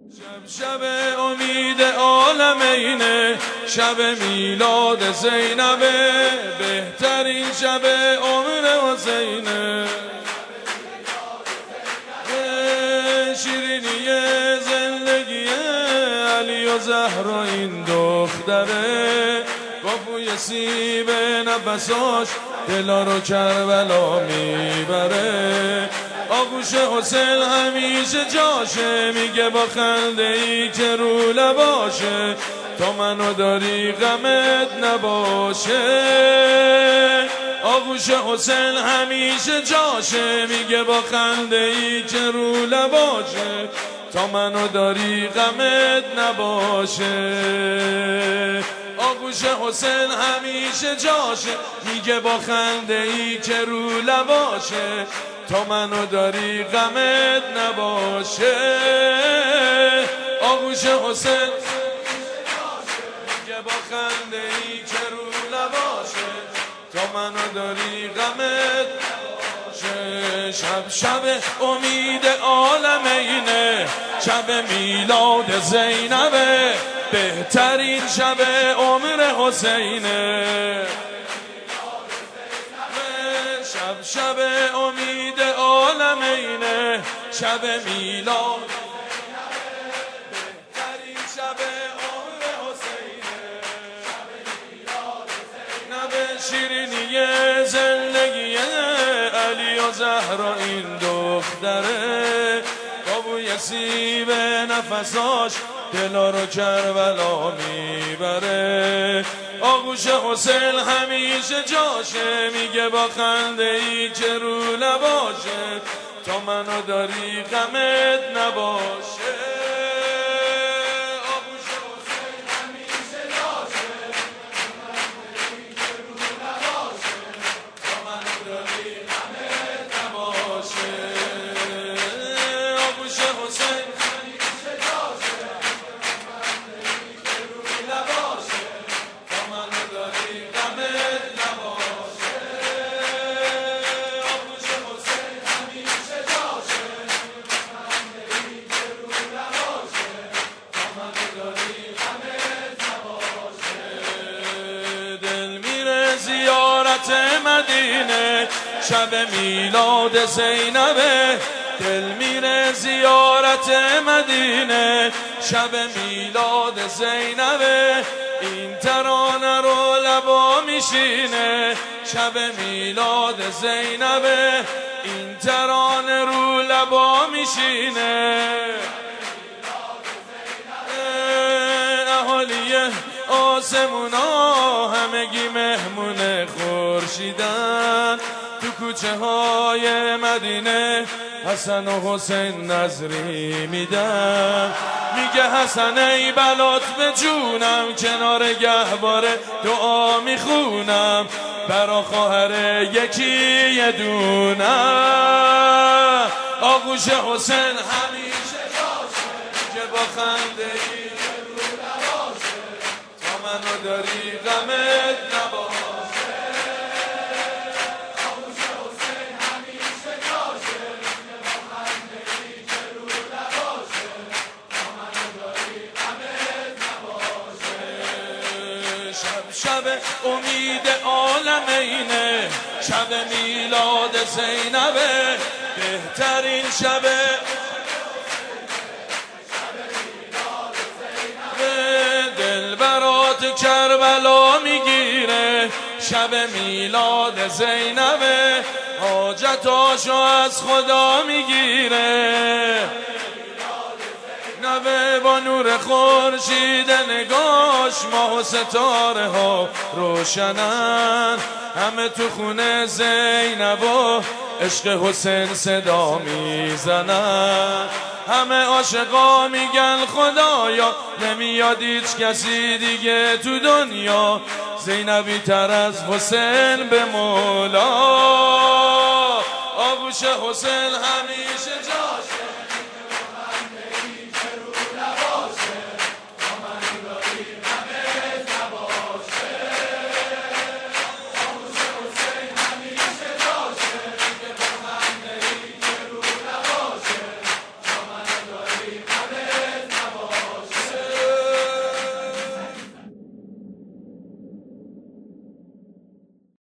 شب امید عالمینه، شب میلاد زینبه، بهترین شب عمر حسینه. شیرینی زندگی علی و زهرا این دختره، با بوی سیب نفساش دلا رو کربلا میبره. آغوش حسین همیشه جاشه، میگه با خنده ای که رو لباشه، تا منو داری غمت نباشه. آغوش حسین همیشه جاشه، میگه با خنده ای که رو لباشه، تا منو داری غمت نباشه. آغوش حسین همیشه جاشه، میگه با خنده ای که رو لباشه، تا منو داری غمت نباشه. آغوش حسین میگه با خنده ای که رو لباشه، تا منو داری غمت نباشه. شب امید عالمینه، شب میلاد زینبه، بهترین شب عمر حسینه. شب امید عالمینه، شب میلاد بهترین شب عمر حسینه. نبه شیرینی زندگی علی و زهرا این دختره، با بوی سیب نفساش دلا رو کربلا میبره. آغوش حسین همیشه جاشه، میگه با خنده ای که رو لباشه، تا منو داری غمت نباشه. آغوش حسین همیشه جاشه، که رو لباشه، تا منو داری غمت نباشه. آغوش حسین همیشه جاشه، که رو لباشه، تا منو داری غمت نباشه. آغوش حسین همیشه جاشه، که رو لباشه، تا منو داری غمت نباشه. دل میره زیارت مدینه، شب میلاد زینبه، دل میره زیارت مدینه، شب میلاد زینبه. این ترانه رو لبا میشینه، شب میلاد زینبه، این ترانه رو لبا میشینه. اهالی آسمونا همگی مهمون خورشیدن، تو کوچه های مدینه حسن و حسین نظری میدن. میگه حسن ای بلات به جونم، کنار گهواره دعا میخونم، برا خواهر یکی یه دونم. آغوش حسین همیشه جاشه، میگه با خنده ای که رو لباشه، تا منو داری غمت نباشه. شب امید عالمینه، شب میلاد زینبه، بهترین شب دل برات کربلا میگیره. شب میلاد زینبه، حاجتاشو از خدا میگیره. نبه با نور خورشید نگاش، ماه و ستاره ها روشنن، همه تو خونه زینب و عشق حسین صدا میزنن. همه عاشقا میگن خدایا، نمیاد هیچ کسی دیگه تو دنیا زینبی تر از حسین به مولا. آغوش حسین همیشه